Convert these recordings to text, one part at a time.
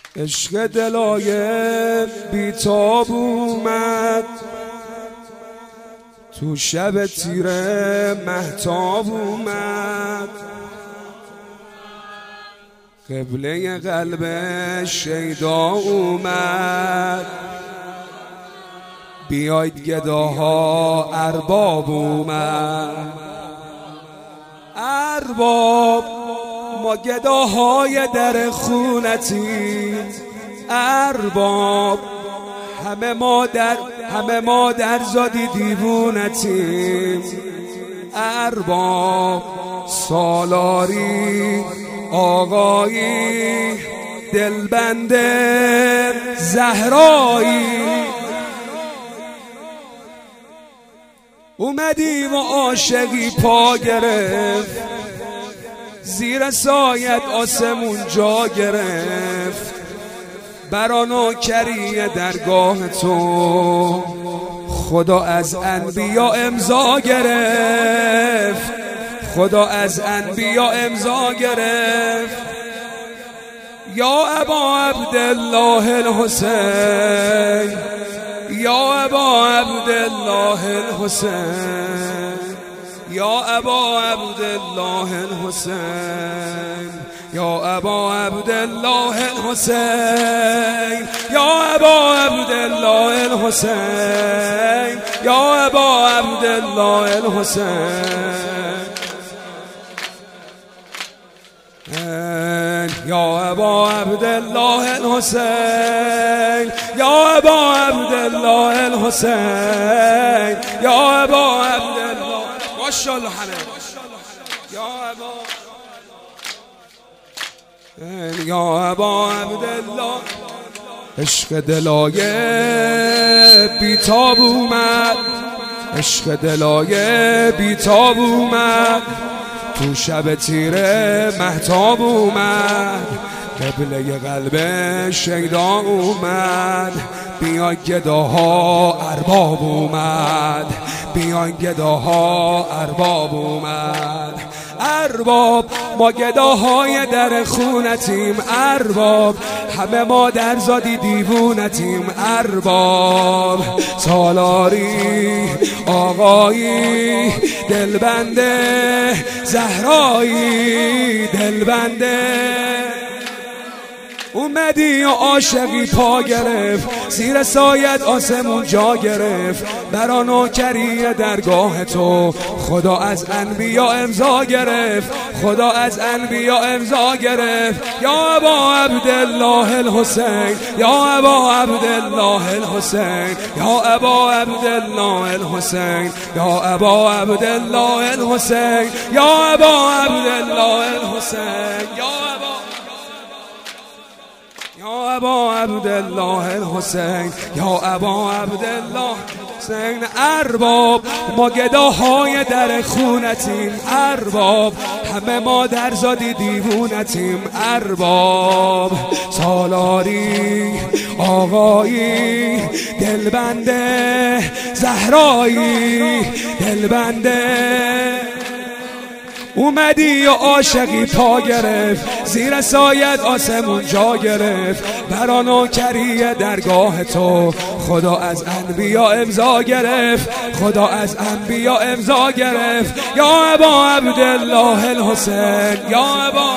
عشق دلای بیتاب اومد تو شب تیره مهتاب اومد، قبله قلب شیدا اومد. بیاید گداها ارباب اومد، ارباب ما گداهای در خونتیم، ارباب همه ما در زادی دیوونتیم، ارباب سالاری آقایی دلبند زهرایی. اومدیم و عاشقی پا گرفت، زیر سایت آسمون جا گرفت، برا نوکری درگاه تو خدا از انبیا امضا گرفت، خدا از انبیا امضا گرفت. یا ابا عبدالله الحسین، یا ابا عبدالله الحسین، یا ابا عبدالله الحسین، یا ابا عبدالله الحسین، یا ابا عبدالله الحسین، یا ابا عبدالله الحسین، یا ابا عبدالله الحسین، یا ابا عبدالله الحسین، یا ابا عبدالله. ماشاءالله همه یا ابا عبدالله. عشق دلای بیتاب اومد، عشق دلای بیتاب اومد تو شب تیره مهتاب اومد، قبله قلب شیدا اومد. بیان گداها ارباب اومد، بیان گداها ارباب اومد، ارباب ما گداهای در خونتیم، ارباب همه ما در زادی دیوونتیم، ارباب سالاری آقایی دلبنده زهرایی دلبنده. اومدی و عاشقی پا گرفت، زیر سایت آسمون جا گرفت، برا نوکری درگاه تو خدا از انبیا امضا گرفت، خدا از انبیا امضا گرفت. یا ابا عبدالله الحسین، یا ابا عبدالله الحسین، یا ابا عبدالله الحسین، یا ابا عبدالله الحسین، یا ابا عبدالله الحسین، یا ابا عبدالله الحسین، یا ابا عبدالله الحسین. ارباب ما گداهای در خونتیم، ارباب همه ما در زادی دیوونتیم، ارباب سالاری آقایی دلبنده زهرایی دلبنده. اومدی و عاشقی پا گرفت، زیر سایت آسمون جا گرفت، برا نوکری درگاه تو خدا از انبیا امضا گرفت، خدا از انبیا امضا گرفت. یا ابا عبدالله الحسین، یا ابا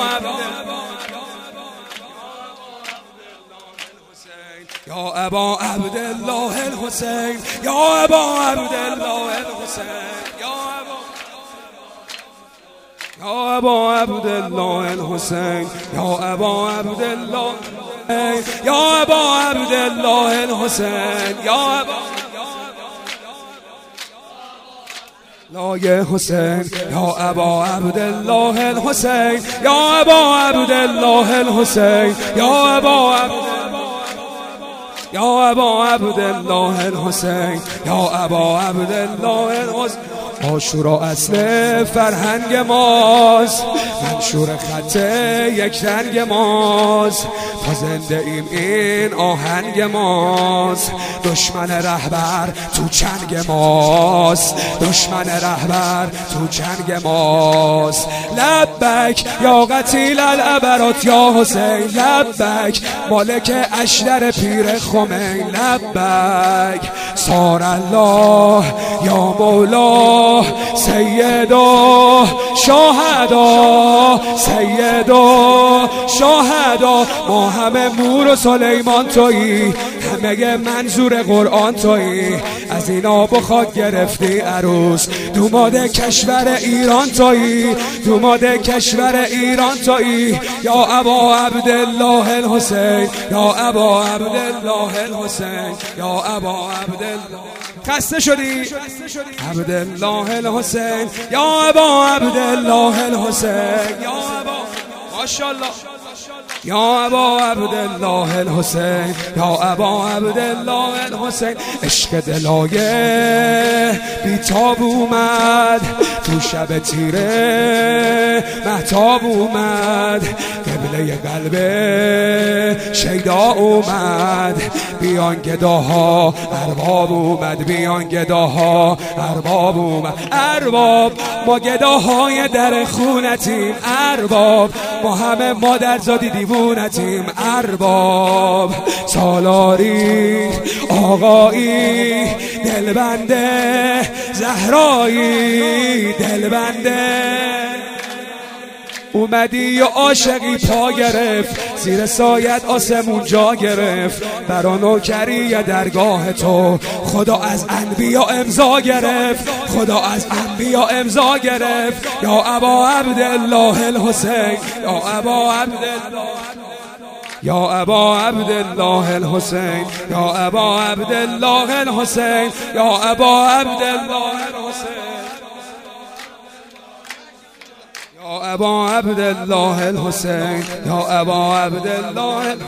یا ابا عبدالله الحسین، یا ابا عبدالله الحسین، یا ابا عبدالله الحسین، یا ابا عبدالله، یا ابا عبدالله الحسین، یا ابا لای حسین، یا ابا عبدالله الحسین، یا ابا عبدالله الحسین، یا ابا یا ابا عبدالله الحسین، یا ابا عبدالله الحسین. عاشورا اصل فرهنگ ماست، منشور خط یک رنگ ماست، تا زنده ایم این آهنگ ماست. دشمن رهبر تو چنگ ماست، دشمن رهبر تو چنگ ماست. لبک یا قتیل العبرات یا حسین، لبک مالک اشتر پیر خمین، لبک صار الله یا مولا سیدا شاهدا، سیدا شاهدا. ما همه مور و سلیمان تویی، همه منظور قرآن تویی. از این آب و خاک گرفتی عروس، دوماد کشور ایران تویی، دوماد کشور ایران تویی. یا ابا عبدالله الحسین، یا ابا عبدالله الحسین، یا ابا عبدالله. خسته شدی؟ عبدالله الحسین، یا ابا عبدالله الحسین، یا ابا ماشاءالله، یا ابا عبدالله الحسین، یا ابا عبدالله الحسین. عشق دلای بیتاب اومد تو شب تیره، مهتاب اومد قبله قلب شیدا اومد. بیان گداها ارباب اومد، بیان گداها ارباب اومد. ارباب ما گداهای در خونتیم، ارباب ما همه مادرزادی دیوونتیم. ارباب سالاری آقایی دلبنده زهرایی دلبنده. اومدی و عاشقی پا گرفت، زیر سایت آسمون جا گرفت. برا نوکری درگاه تو خدا از انبیا امضا گرفت، خدا از انبیا امضا گرفت. یا ابا عبدالله الحسین، یا ابا عبدالله، یا ابا عبدالله الحسین، یا ابا عبدالله الحسین، یا ابا عبدالله الحسین، یا ابا عبدالله الحسین، یا ابا عبدالله.